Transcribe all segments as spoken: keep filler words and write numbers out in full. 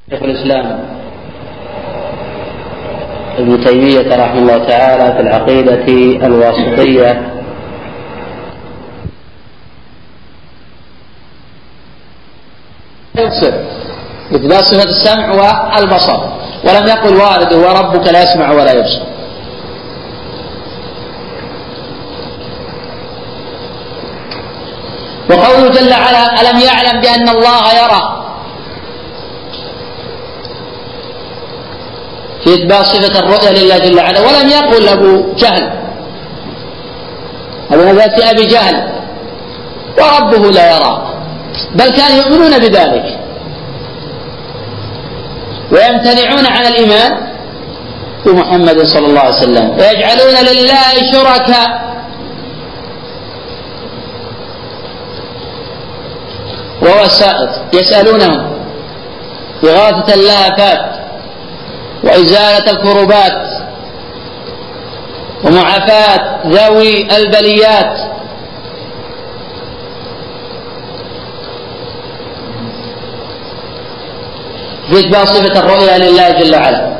شيخ الإسلام ابن تيمية رحمه الله تعالى في العقيدة الواسطية يبصر إثبات صفة السمع والبصر، ولم يقل وارد وربك لا يسمع ولا يبصر. وقوله جل وعلا ألم يعلم بأن الله يرى، في إثبات صفة الرؤية لله جل وعلا. ولم يقل أبو جهل أبو نبات أبي جهل وربه لا يرى، بل كانوا يؤمنون بذلك ويمتنعون عن الإيمان بمحمد صلى الله عليه وسلم، ويجعلون لله شركاء ووسائط يسألونهم إغاثة اللهفات وإزالة الكربات ومعافاة ذوي البليات. في إثبات صفة الرؤيا لله جل وعلا،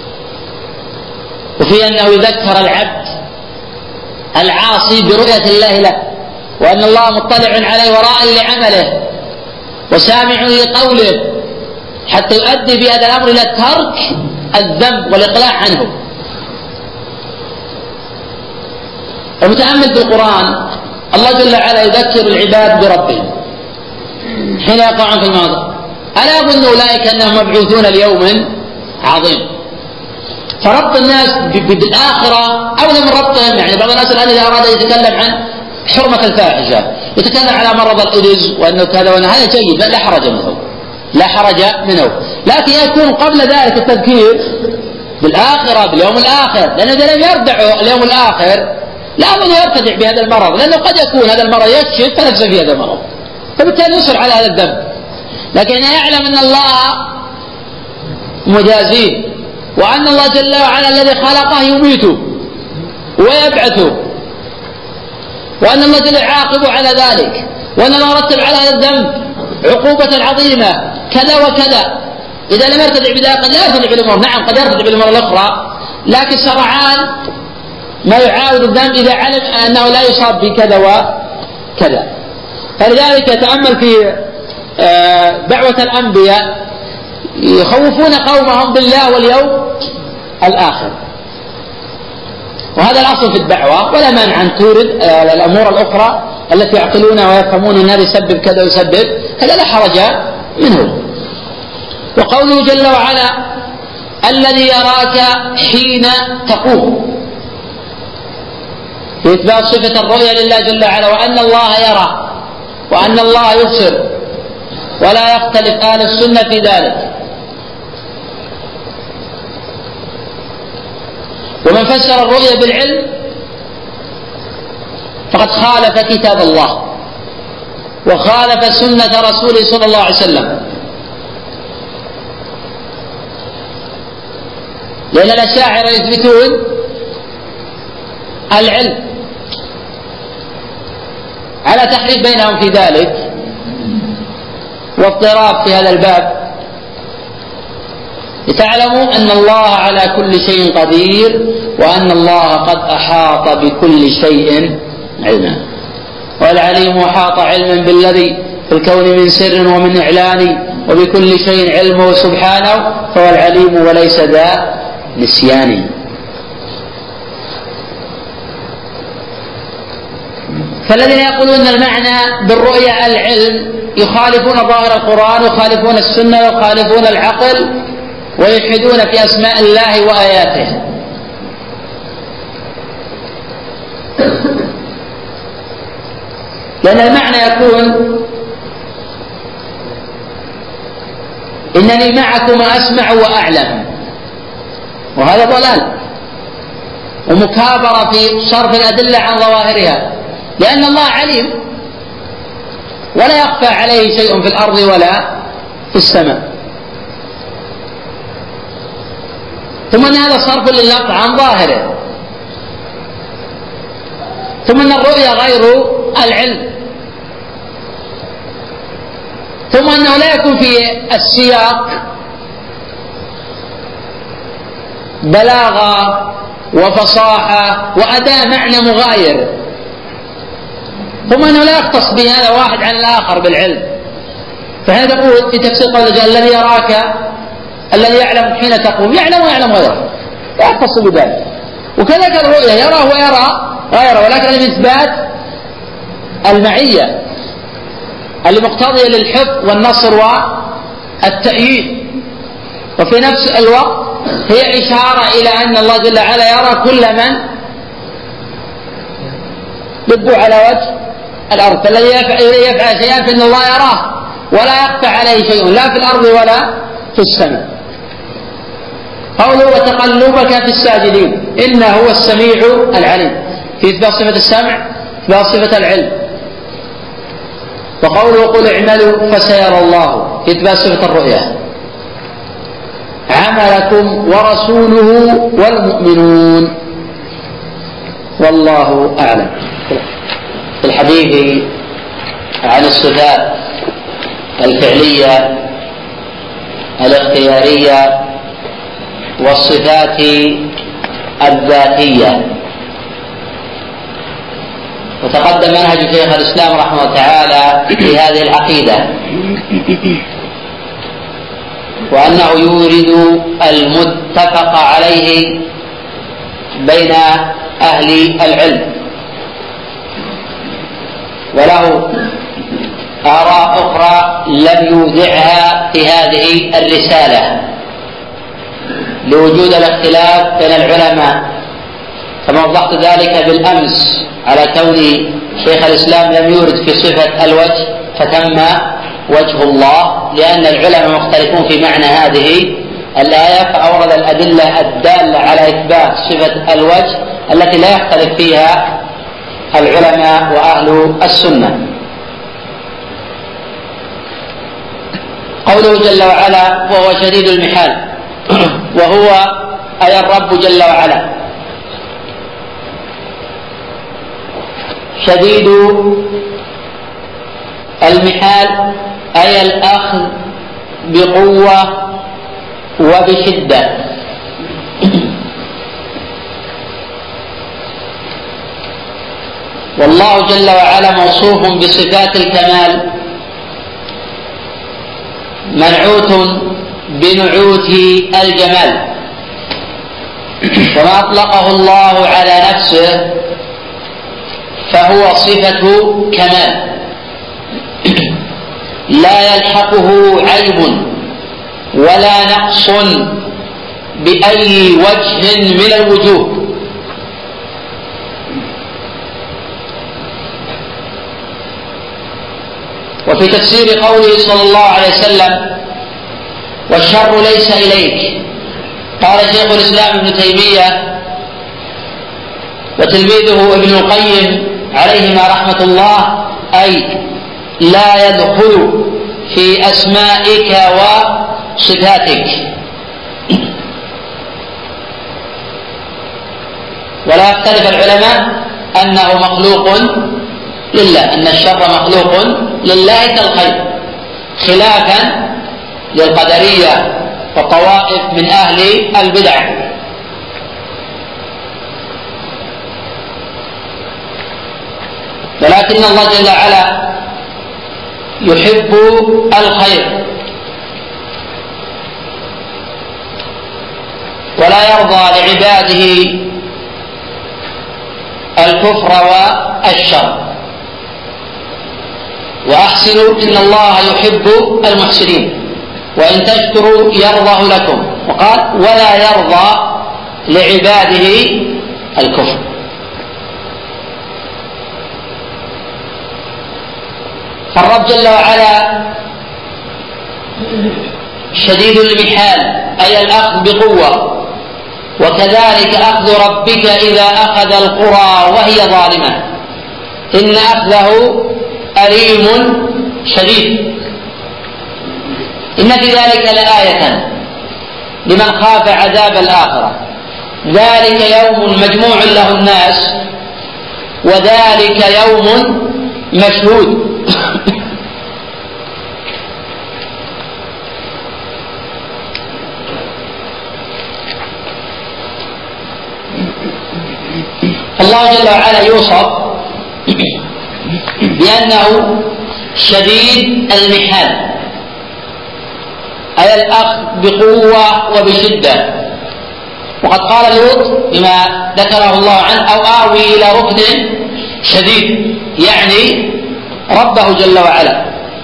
وفي أنه يذكر العبد العاصي برؤية الله له، وأن الله مطلع عليه وراء لعمله وسامع لقوله، حتى يؤدي بهذا الأمر إلى ترك الذنب والإقلاع عنه. ومتأمل في القرآن الله جل وعلا يذكر العباد بربهم حين يقعون في الماضي، ألا يظن أولئك أنهم مبعوثون ليوم عظيم. فربط الناس بالآخرة أولى من ربطهم. يعني بعض الناس الآن إذا أراد يتكلم عن حرمة الفاحشة يتكلم على مرض الإيدز وأنه كذا وأنه هذا جيد لا حرج منه لا حرج منه لكن يكون قبل ذلك التذكير بالآخرة باليوم الآخر، لأنه إذا لم يردع اليوم الآخر لا بد يرتدع بهذا المرض، لأنه قد يكون هذا المرض يكشف فنفسه في هذا المرض، فبالتالي يصر على هذا الذنب. لكن يعلم أن الله مجازيه، وأن الله جل وعلا الذي خلقه يميته ويبعثه، وأن الله جل يعاقبه على ذلك، وأن الله رتب على هذا الذنب عقوبة عظيمة كذا وكذا. إذا لم يرتدع بذلك قد لا يرتدع بالأمور، نعم قد يرتدع بالأمور الأخرى، لكن سرعان ما يعاود الذنب إذا علم أنه لا يصاب بكذا وكذا. فلذلك يتأمل في دعوة الأنبياء يخوفون قومهم بالله واليوم الآخر، وهذا الأصل في الدعوة، ولا مانع أن تورد الأمور الأخرى التي يعقلونها ويفهمون أن هذا يسبب كذا ويسبب هذا لا حرج منه. وقوله جل وعلا الذي يراك حين تقوم، في إثبات صفة الرؤيا لله جل وعلا، وأن الله يرى وأن الله يبصر، ولا يختلف أهل السنة في ذلك. ومن فسر الرؤيا بالعلم فقد خالف كتاب الله وخالف سنة رسوله صلى الله عليه وسلم، لأن الأشاعرة يثبتون العلم على تحريف بينهم في ذلك واضطراب في هذا الباب، لتعلموا أن الله على كل شيء قدير، وأن الله قد أحاط بكل شيء علما. والعليم أحاط علما بالذي في الكون من سر ومن إعلان، وبكل شيء علمه سبحانه، فهو العليم وليس ذا نسيان. فالذين يقولون المعنى بالرؤيا العلم يخالفون ظاهر القرآن ويخالفون السنة ويخالفون العقل ويلحدون في أسماء الله وآياته. لأن المعنى يكون إنني معكم أسمع وأعلم، وهذا ضلال ومكابرة في صرف الأدلة عن ظواهرها، لأن الله عليم ولا يخفى عليه شيء في الأرض ولا في السماء. ثم أن هذا صرف لللفظ عن ظاهره، ثم أن الرؤيا غير العلم، ثم أنه لا يكون في السياق بلاغة وفصاحة وأداء معنى مغاير، ثم أنه لا يختص به هذا واحد عن الآخر بالعلم. فهذا يقول في تفسير قول الله الذي يراك الذي يعلم حين تقوم يعلم ويعلم غيره، لا يختص بذلك. وكذلك الرؤية يراه ويرى غيره، ولكن من إثبات المعية اللي مقتضية للحفظ والنصر والتأييد. وفي نفس الوقت هي إشارة إلى أن الله جل وعلا يرى كل من يبدو على وجه الأرض، فالذي يفعل شيئا فإن الله يراه ولا يخفى عليه شيء لا في الأرض ولا في السماء. قوله وتقلبك في الساجدين إنه هو السميع العليم، في إثبات صفة السمع إثبات صفة العلم. وقوله قل اعملوا فسيرى الله في إثبات صفة الرؤيا، عملكم ورسوله والمؤمنون والله أعلم. في الحديث عن الصفات الفعلية الاختيارية والصفات الذاتية، وتقدم منهج شيخ الإسلام رحمه الله تعالى في هذه العقيدة، وأنه يورد المتفق عليه بين أهل العلم، وله آراء أخرى لم يودعها في هذه الرسالة لوجود الاختلاف بين العلماء، كما وضحت ذلك بالأمس على كون شيخ الإسلام لم يورد في صفة الوجه فتم وجه الله، لأن العلماء مختلفون في معنى هذه الآية، فأورد الأدلة الدالة على إثبات صفة الوجه التي لا يختلف فيها العلماء وأهل السنة. قوله جل وعلا وهو شديد المحال، وهو أي الرب جل وعلا شديد المحال أي الأخذ بقوة وبشدة. والله جل وعلا موصوف بصفات الكمال منعوت بنعوت الجمال، وما أطلقه الله على نفسه فهو صفة كمال لا يلحقه عيب ولا نقص بأي وجه من الوجوه. وفي تفسير قوله صلى الله عليه وسلم والشر ليس إليك، قال شيخ الإسلام ابن تيمية وتلميذه ابن القيم عليهما رحمة الله، أي لا يدخل في أسمائك وصفاتك، ولا يختلف العلماء أنه مخلوق لله، أن الشر مخلوق لله كالخير، خلافا للقدرية وطوائف من أهل البدع. ولكن الله جل وعلا يحب الخير ولا يرضى لعباده الكفر والشر. وأحسنوا إن الله يحب المحسنين وإن تشكروا يرضه لكم، وقال ولا يرضى لعباده الكفر. فالرب جل وعلا شديد المحال أي الأخذ بقوة، وكذلك أخذ ربك إذا أخذ القرى وهي ظالمة إن أخذه أليم شديد. إن في ذلك لآية لمن خاف عذاب الآخرة، ذلك يوم مجموع له الناس وذلك يوم مشهود. الله جل وعلا يوصف بأنه شديد المحال، أي الأخذ بقوة وبشدة. وقد قال لوط بما ذكره الله عنه: أو آوي إلى ركن شديد، يعني ربه جل وعلا.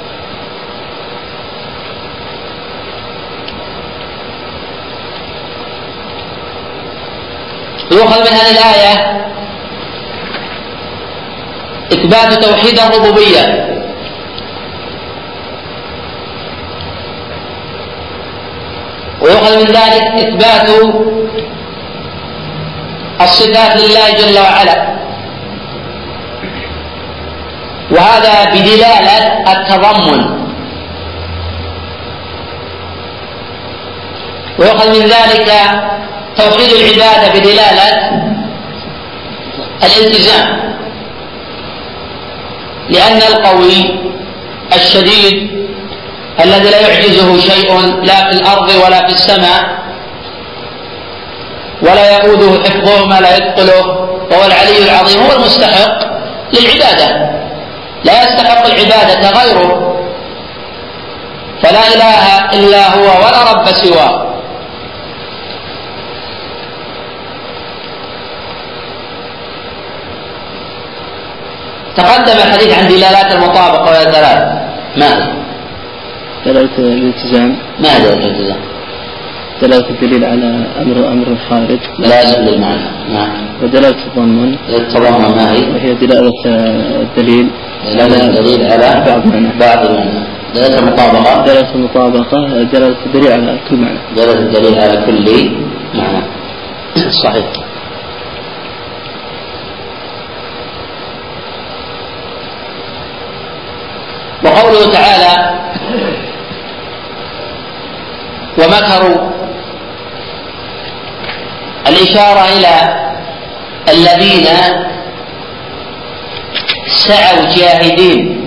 يؤخذ من هذه الآية إثبات توحيد الربوبية، ويؤخذ من ذلك إثبات الصفات لله جل وعلا، وهذا بدلالة التضمن. ويؤخذ من ذلك توحيد العبادة بدلالة الالتزام، لأن القوي الشديد الذي لا يعجزه شيء لا في الأرض ولا في السماء ولا يؤوده حفظهما لا يثقله وهو العلي العظيم هو المستحق للعبادة، لا يستحق العبادة غيره، فلا إله إلا هو ولا رب سواه. تقدم الحديث عن دلالات المطابقة وهي ثلاث. ما هي؟ دلالة الالتزام. ما هي دلالة الالتزام؟ دلالة الدليل على أمر أمر خارج لازم للمعنى. نعم. ودلالة التضمن. التضمن ما هي؟ وهي دلالة الدليل على الدليل على بعض المعنى. بعض المعنى. دلالة المطابقة. دلالة المطابقة دلالة الدليل على كل معنى. دلالة الدليل على كل معنى. صحيح. وقوله تعالى: ومكروا، الإشارة إلى الذين سعوا جاهدين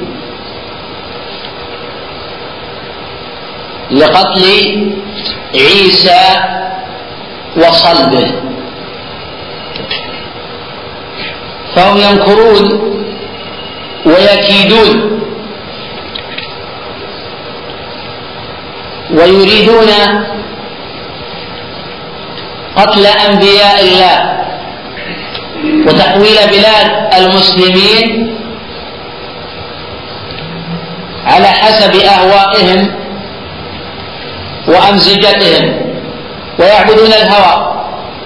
لقتل عيسى وصلبه، فهم يمكرون ويكيدون ويريدون قتل أنبياء الله وتحويل بلاد المسلمين على حسب أهوائهم وأمزجتهم، ويعبدون الهوى،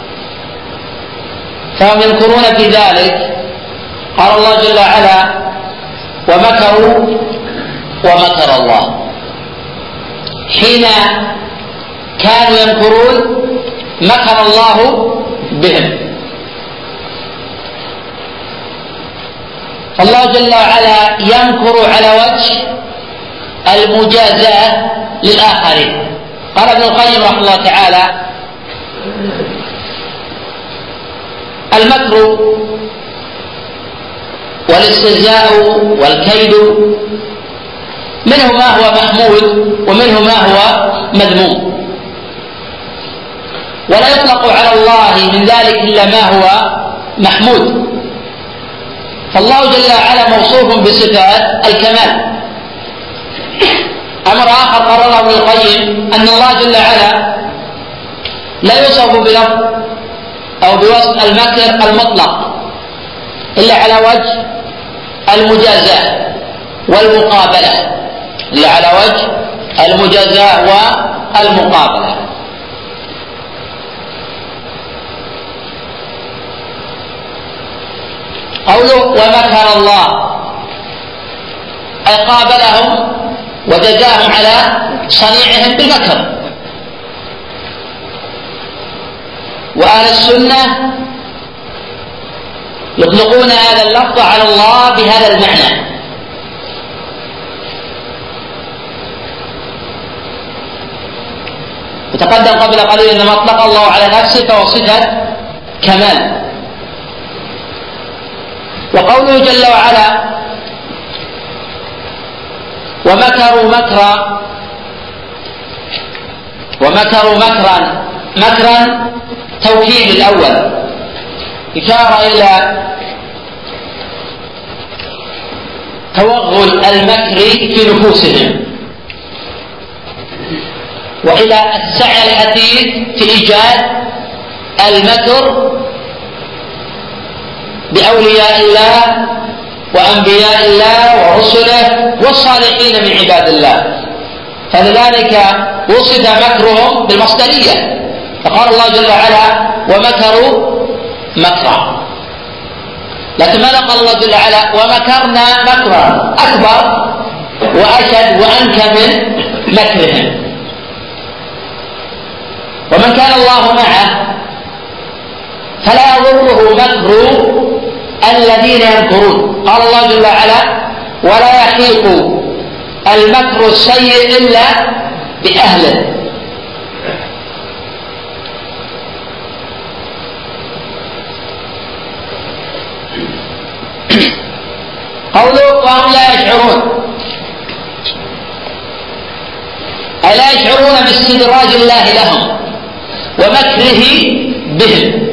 فهم ينكرون في ذلك. قال الله جل وعلا: ومكروا ومكر الله. حين كانوا يمكرون مكر الله بهم، فالله جل وعلا يمكر على وجه المجازاة للآخرين. قال ابن القيم رحمه الله تعالى: المكر والاستهزاء والكيد منه ما هو محمود ومنه ما هو مذموم، ولا يطلق على الله من ذلك إلا ما هو محمود. فالله جل وعلا موصوف بصفات الكمال. أمر آخر قرره ابن القيم أن الله جل وعلا لا يوصف بلفظ أو بوصف المكر المطلق إلا على وجه المجازاة والمقابلة، إلا على وجه المجازاة والمقابلة. قوله ومكر الله أي قابلهم وجزاهم على صنيعهم بالمكر. وأهل السنة يطلقون هذا اللفظ على الله بهذا المعنى. وتقدم قبل قليل أن ما أطلق الله على نفسه فهو صفة كمال. وقوله جل وعلا ومكروا مكرا، ومكروا مكرا، مكرا توكيد الأول إشارة إلى توغل المكر في نفوسهم، وإلى السعي الحثيث في إيجاد المكر بأولياء الله وأنبياء الله ورسله والصالحين من عباد الله. فلذلك وصف مكرهم بالمصدرية، فقال الله جل وعلا ومكروا مكرا، لكن ماذا قال الله جل وعلا ومكرنا مكرا أكبر وأشد وأنكى من مكرهم. ومن كان الله معه فلا يضره مكر الذين يمكرون. قال الله جل وعلا ولا يحيق المكر السيء إلا بأهله. قوله وهم لا يشعرون، أي لا يشعرون باستدراج الله لهم ومكره بهم،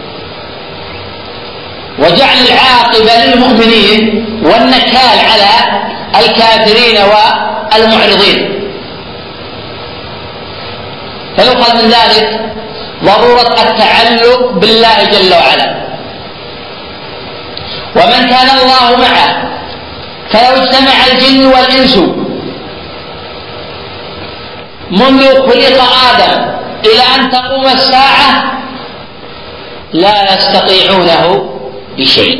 وجعل العاقبة للمؤمنين والنكال على الكافرين والمعرضين. فيؤخذ من ذلك ضرورة التعلق بالله جل وعلا. ومن كان الله معه فلو اجتمع الجن والإنس منذ خلق آدم إلى أن تقوم الساعة لا يستطيعونه بشيء.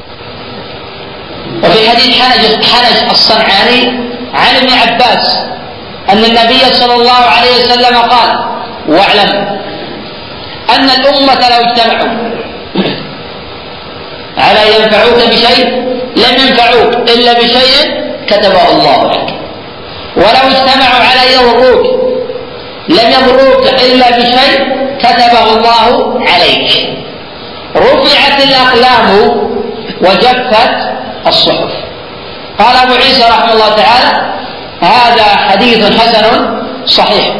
وفي حديث حنج, حنج الصنعاني عن ابن عباس أن النبي صلى الله عليه وسلم قال واعلم أن الأمة لو اجتمعوا على ينفعوك بشيء لم ينفعوك إلا بشيء كتبه الله لك، ولو اجتمعوا على يضروك لم يضروك إلا بشيء كتبه الله عليك. رفعت الأقلام وجفت الصحف. قال أبو عيسى رحمه الله تعالى هذا حديث حسن صحيح.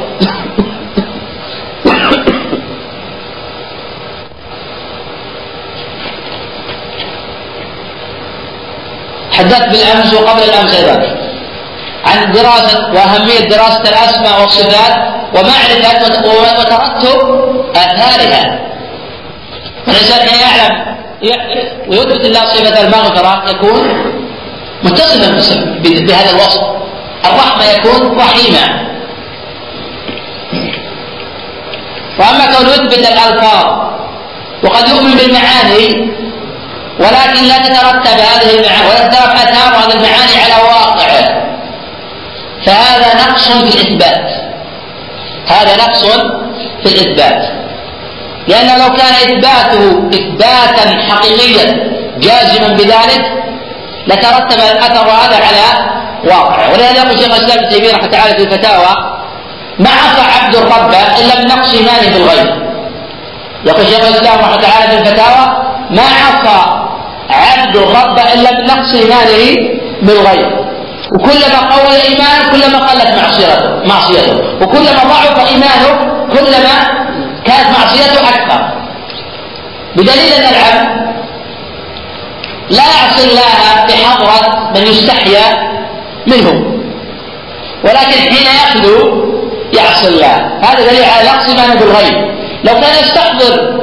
حدثت بالأمس وقبل الأمس أيضا عن دراسة وأهمية دراسة الأسماء والصفات ومعرفة وترتب آثارها. الإنسان حين يعلم ويثبت الله صفة المغفرة يكون متصفا بهذا الوصف، الرحمة يكون رحيما. وأما كون يثبت الألفاظ وقد يؤمن بالمعاني ولكن لا تترتب هذه المعاني ولا تترتب آثار هذه المعاني على واقعه، فهذا نقص في الإثبات، هذا نقص في الإثبات. لأنه لو كان إثباته إثباتا حقيقيا جازما بذلك لترتب الأثر هذا على واقعه. ولهذا يقول شيخ الإسلام ابن تيمية رحمه الله تعالى في الفتاوى ما عصى عبد الرب إلا بنقص إيمانه بالغيب. يقول شيخ الإسلام رحمه الله تعالى في الفتاوى ما عصى عبد الرب إلا بنقص إيمانه بالغيب، وكلما قوي إيمانه كلما قلت معصيته معصيته وكلما ضعف إيمانه كلما كانت معصيته أكثر. بدليل أن العبد لا يعصي الله بحضرة من يستحيا منه، ولكن حين يخلو يعصي الله. هذا دليل على نقص إيمانه بالغيب. لو كان يستحضر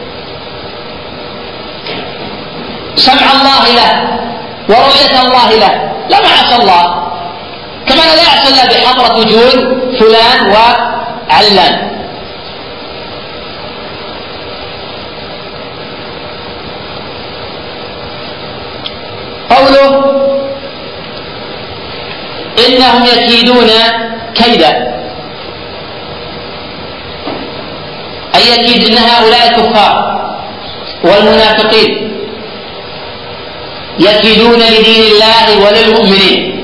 سمع الله له ورؤية الله له لما عصى الله، كما لا يعصي الله بحضرة وجود فلان وعلان. قوله إنهم يكيدون كيدا، أي يكيد إن هؤلاء الكفار والمنافقين يكيدون لدين الله وللمؤمنين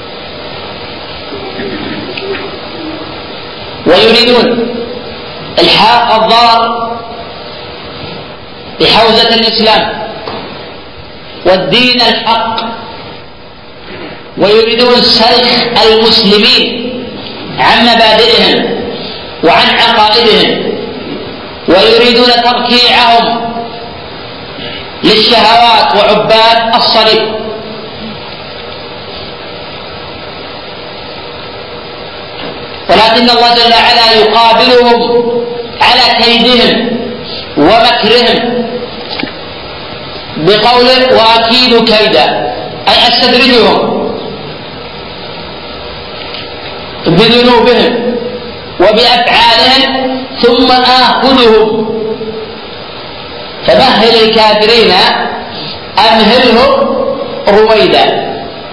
ويريدون الحاق الضرر بحوزة الإسلام والدين الحق، ويريدون سلخ المسلمين عن مبادئهم وعن عقائدهم، ويريدون تركيعهم للشهوات وعباد الصليب. ولكن الله جل وعلا يقابلهم على كيدهم ومكرهم بقوله وأكيد كيدا، أي أستدرجهم بذنوبهم وبأفعالهم ثم آخذهم، فمهل الكافرين أمهلهم رويدا.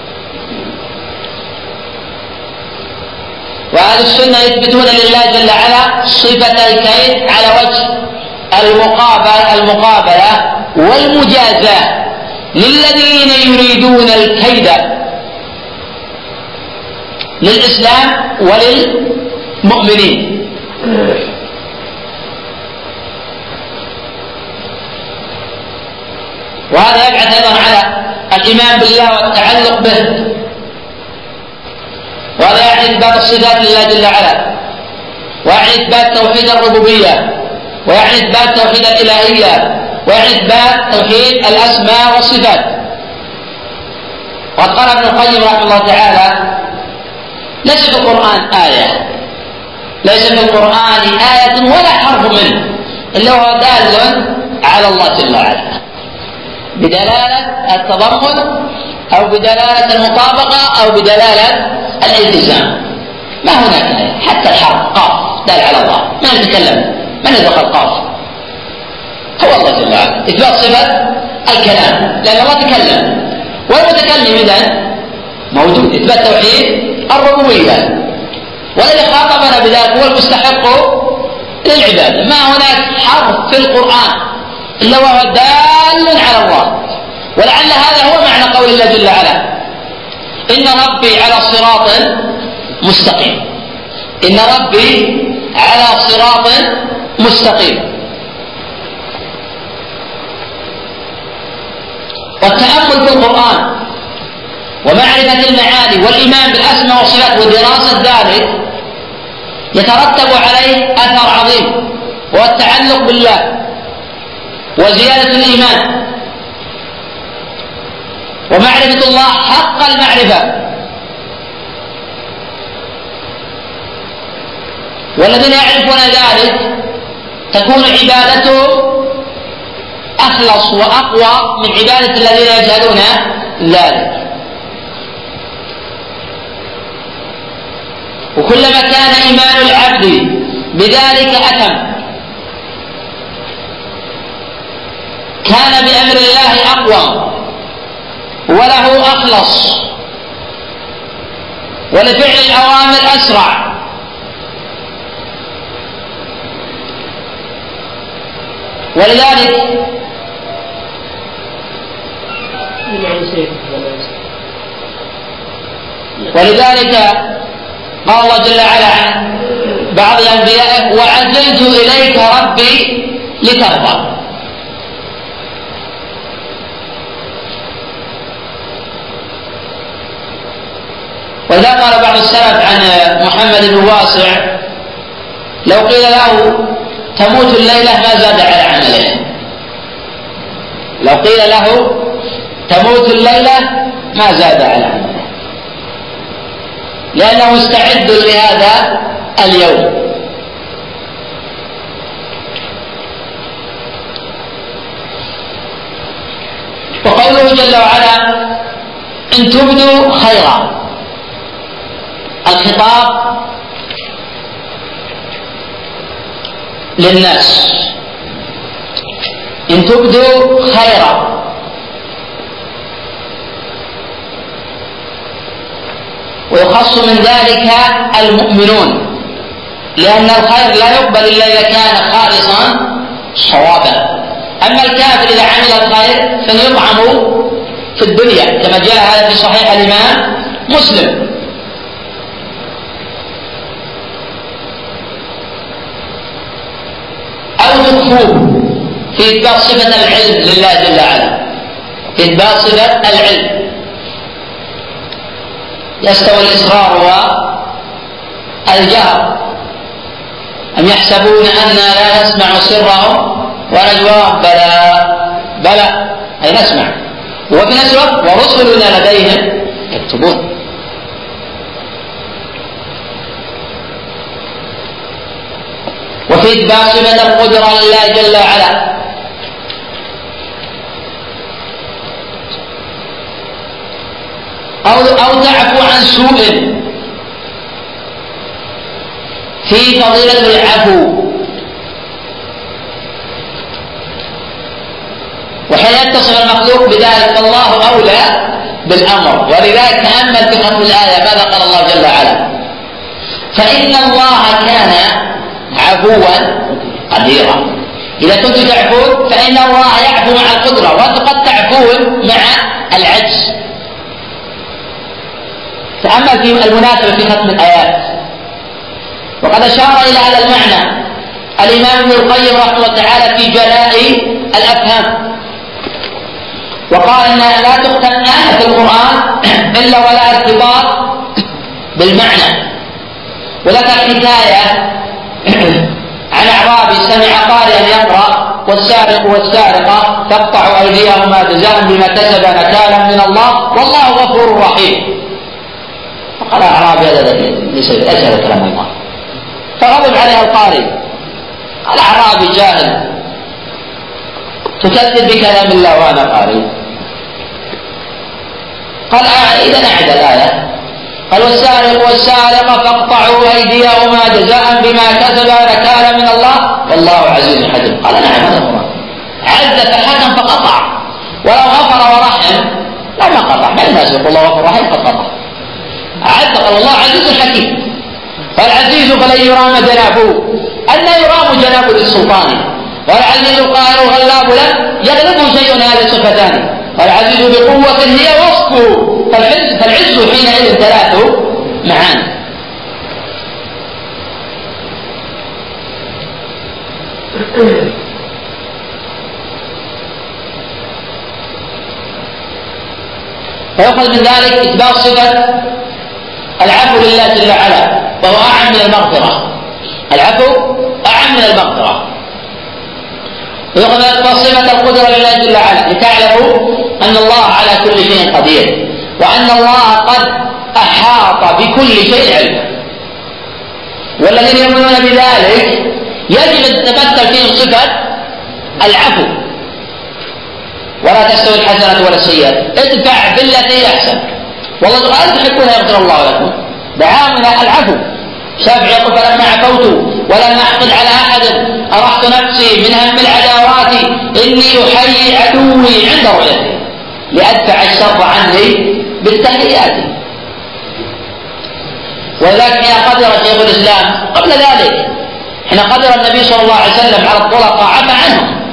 وأهل السنة يثبتون لله جل وعلا صفة الكيد على وجه المقابلة, المقابلة والمجازاة للذين يريدون الكيد للإسلام وللمؤمنين. وهذا يبعث أيضا على الإيمان بالله والتعلق به، وهذا يعني إثبات الصفات لله جل وعلا، ويعني إثبات توحيد الربوبية، ويعني إثبات توحيد الإلهية، ويعني إثبات توحيد الأسماء والصفات. وقد قال ابن القيم رحمه الله تعالى: ليس في القرآن آية ليس في القرآن آية ولا حرف منه إلا هو دال على الله جل وعلا بدلالة التضمن أو بدلالة المطابقة أو بدلالة الالتزام. ما هناك آية، حتى الحرف قاف دال على الله، ما نتكلم من يدخل قاف؟ هو الله جل وعلا. إثبات صفة الكلام لأن الله تكلم، والمتكلم إذن موجود. إثبات توحيد الربوبية، والذي خاطبنا بذلك هو المستحق للعبادة. ما هناك حرف في القرآن إلا وهو دال على الله، ولعل هذا هو معنى قول الله جل وعلا: إن ربي على صراط مستقيم. إن ربي على صراط مستقيم. والتأمل في القرآن ومعرفة المعاني والإيمان بالأسماء والصفات ودراسة ذلك يترتب عليه أثر عظيم، وهو التعلق بالله وزيادة الإيمان ومعرفة الله حق المعرفة. والذين يعرفون ذلك تكون عبادته أخلص وأقوى من عبادة الذين يجهلون ذلك. وكلما كان إيمان العبد بذلك أتم كان بأمر الله أقوى وله أخلص ولفعل الأوامر أسرع. ولذلك ولذلك قال الله جل وعلا عن بعض أنبيائه: وعجلت إليك ربي لترضى. وإذا قال بعض السلف عن محمد بن واسع: لو قيل له تموت الليلة ما زاد على عمله. لو قيل له تموت الليلة ما زاد على عمله، لأنه مستعد لهذا اليوم. وقوله جل وعلا: إن تبدوا خيرا، الخطاب للناس. إن تبدوا خيرا، ويخص من ذلك المؤمنون، لأن الخير لا يقبل إلا إذا كان خالصا صوابا. أما الكافر إذا عمل الخير فليطعم في الدنيا، كما جاء هذا في صحيح الإمام مسلم. أو تخفوه في إثبات صفة العلم لله جل وعلا، في إثبات صفة العلم. يستوي الإصرار والجهر، أم يحسبون أننا لا نسمع سرهم ونجواهم؟ بلى بلى أي نسمع. وفي نفس الوقت ورسلنا لديهم يكتبون. وفي إثبات صفة القدرة لله جل وعلا. أو أو تعفو عن سوء، في فضيلة العفو، وحين يتصف المخلوق بذلك فالله أولى بالأمر. ولذلك تأمل في ختم الآية ماذا قال الله جل وعلا: فإن الله كان عفوا قديرا. إذا كنت تعفون فإن الله يعفو مع القدرة، وأنت قد تعفون مع العجز. تأمل في المناسبة في ختم الآيات. وقد أشار إلى هذا المعنى الإمام ابن القيم رحمه الله تعالى في جلاء الأفهام، وقال إن لا تختم آية في القرآن إلا ولا ارتباط بالمعنى. ولك حكاية عن أعرابي سمع قارئا يقرأ: والسارق والسارقة تقطع أيديهما جزاء بما كسب نكالا من الله والله غفور رحيم. فقال أعرابي: هذا ليس هذا كلام الله. فغضب عليها القارئ، قال: أعرابي جاهل تكذب بكلام الله وأنا قارئ. قال: إذا أعد الآية. قال: والسارق والسارقة فاقطعوا أيديهما جزاء بما كسب نكالا من الله والله عزيز حكيم. قال: نعم هذا القرآن. عز فحكم فقطع، ولو غفر ورحم لما قطع. ما الناس يقول الله غفر رحيم قد قطع. عز قال: الله عزيز حكيم. فالعزيز فلن يرام جنابه، أن يرام جناب للسلطان. والعزيز القاهر الغلاب لم يغلبه شيء هذه صفتان. والعزيز بقوة هي وصفه، فالعز حينئذ ثلاث معاني. ويأخذ من ذلك إثبات صفة العفو لله جل وعلا، وهو أعم من المغفرة. العفو أعم من المغفرة. ويأخذ إثبات صفة القدرة لله جل وعلا، لتعلموا أن الله على كل شيء قدير، وأن الله قد أحاط بكل شيء علما. والذين يؤمنون بذلك يجب أن تتمثل فيهم صفة العفو. ولا تستوي الحسنة ولا السيئة، ادفع بالتي أحسن والله قال: تحبون يغفر الله لكم. دعاؤنا العفو. الشافعي يقول: فلما عفوت ولم أحقد على أحد أرحت نفسي من هم العداوات إني أحيي عدوي عند رؤيته لأدفع الشر عني بالتحيات. ولذلك حين قدر شيخ الإسلام قبل ذلك، حين قدر النبي صلى الله عليه وسلم على الطلقاء عفى عنهم.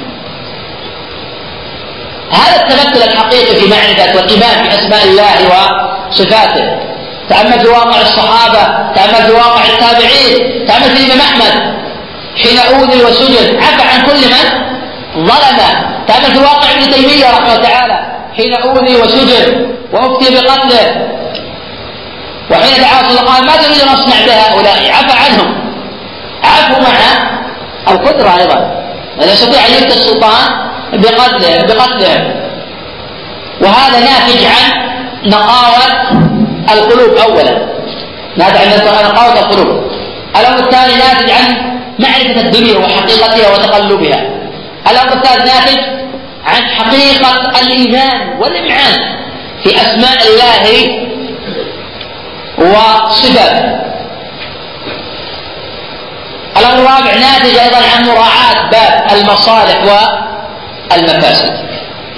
هذا التمثل الحقيقي في معرفة والإيمان بأسماء الله وصفاته. تأمل في واقع الصحابة، تأمل في واقع التابعين، تأمل في الإمام أحمد حين أوذي وسجن عفى عن كل من ظلمه. تأمل في واقع ابن تيمية رحمه الله تعالى حين أوذي وسجن وأفتي بقتله، وحين دعا صلى الله عليه وسلم: ما تريد أن أصنع بهؤلاء؟ عفى عنهم. عفوا مع القدرة أيضا، لا يستطيع أن يفتي السلطان بقتله بقتله وهذا ناتج عن نقاوة القلوب أولا، ناتج عن نقاوة القلوب. الأمر الثاني ناتج عن معرفة الدنيا وحقيقتها وتقلبها. الأمر الثالث ناتج عن حقيقة الإيمان والإمعان في أسماء الله وصفاته. الأمر الرابع ناتج أيضا عن مراعاة باب المصالح والمفاسد.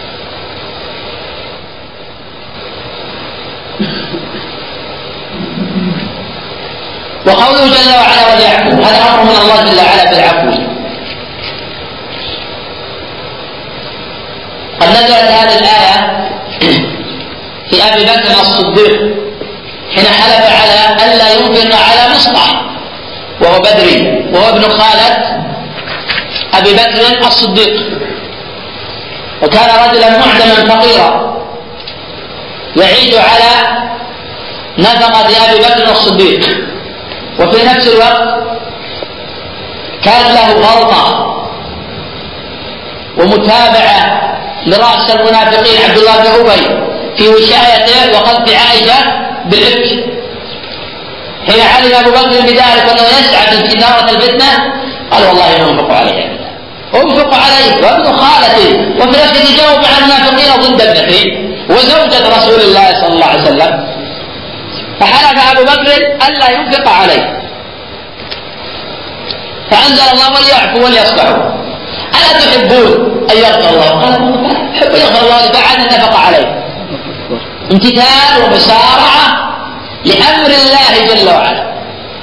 وقوله جل وعلا: وليعفو، هذا أمر من الله جل وعلا بالعفو. قد نزلت هذه الآية في أبي بكر الصديق حين حلف على ألا ينفق على مصطح وهو بدري، وهو ابن خالة أبي بكر الصديق، وكان رجلا معدما فقيرا يعيش على نفقة أبي بكر الصديق. وفي نفس الوقت كانت له غلطة ومتابعة لرأس المنافقين عبد الله بن أبي في وشايته وقذف عائشة بالإفك. حين علم أبو بكر بذلك أنه يسعى في إدارة الفتنة قال والله ما انفق عليه ابدا، انفق عليه وابن خالتي، وفي نفسه يجاوب مع المنافقين ضد ابنته وزوجة رسول الله صلى الله عليه وسلم. فحلف ابو بكر الا ينفق عليه، فانزل الله وليعفوا وليصفحوا، الا تحبون ان يغفر الله؟ قال احب يغفر الله لبعد النفقه عليه. امتثال ومسارعه لامر الله جل وعلا.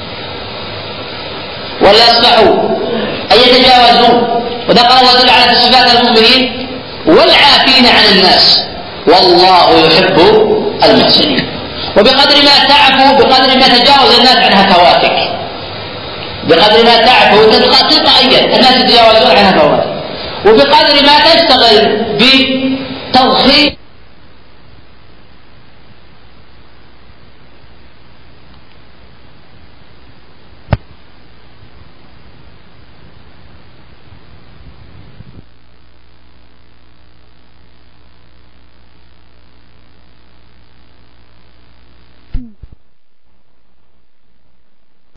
وليصفحوا اي يتجاوزون، وذكر الله جل وعلا في صفات المؤمنين والعافين عن الناس والله يحب المحسنين. وبقدر ما تعفو بقدر ما تجاوز الناس عن هفواتك، بقدر ما تعفو تلقائيا الناس يتجاوزون عن هفواتك، وبقدر ما تشتغل بتضخيم